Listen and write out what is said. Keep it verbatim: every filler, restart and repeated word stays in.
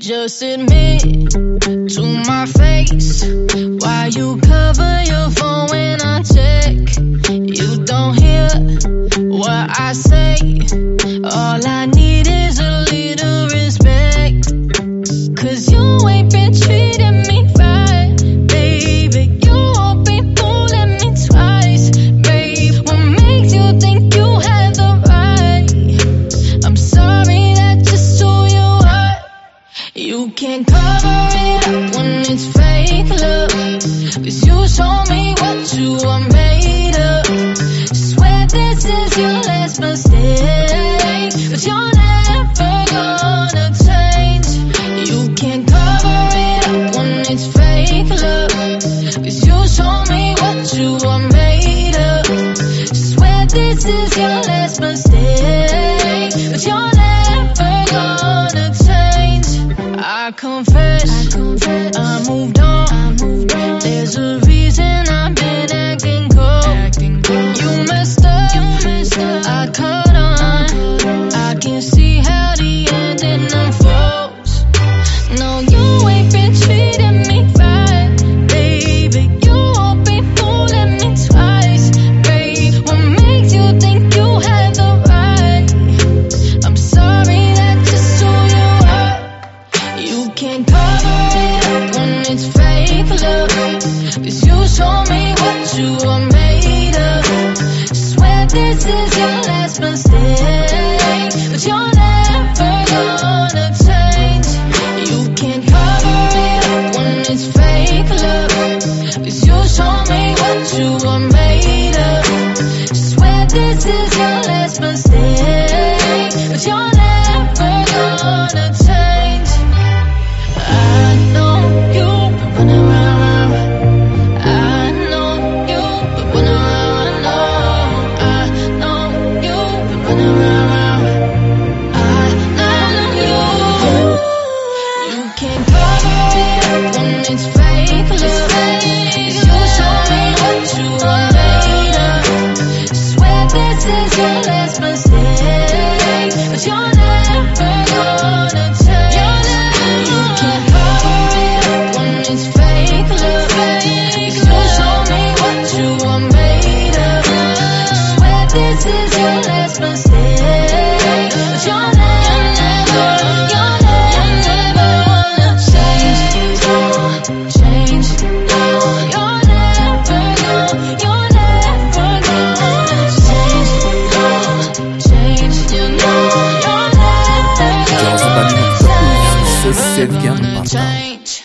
Just admit to my face why you cover your phone when I check. You don't hear what I say. All I need is a little respect. Cause you ain't been treating me right, baby. You won't be fooling me twice, babe. What makes you think you have the right? I'm sorry that just who you are. You can't cover it up when it's fake love. Cause you show me what you are made of. Swear this is your last mistake, but you're never gonna change. You can't cover it up when it's fake love. Cause you show me what you are made of. Swear this is your last mistake, but you're never gonna change. I confess, I, confess, I moved on. I moved on. There's a reason I've been acting cold. Acting cold. You messed up, you messed up. I caught on. I can see how the ending unfolds. No, you ain't been treating me right, baby. You won't be fooling me twice, babe. What makes you think you have the right? I'm sorry, that's just who you are. You can't cover it up when it's fake love. Cause you show me what you are made of. Swear this is your last mistake, but you're never gonna change. You can't cover it up when it's fake love. Cause you show me what you are made of. Swear this is your last mistake, but you're never gonna change. I know you've been running around. I know you've been running around. I know you've been running around. I know you. You can't cover it up when it's fake love. You show me what you are made of. Swear this is your last mistake, but you're never gonna change. You can't cover it up when it's fake love. You show me what you are made of. Swear this is your last mistake, but you're never, you're never gonna change. Change. You're never gonna, you're never gonna change. Change. You know you're never Già gonna sbagliato, se si è change.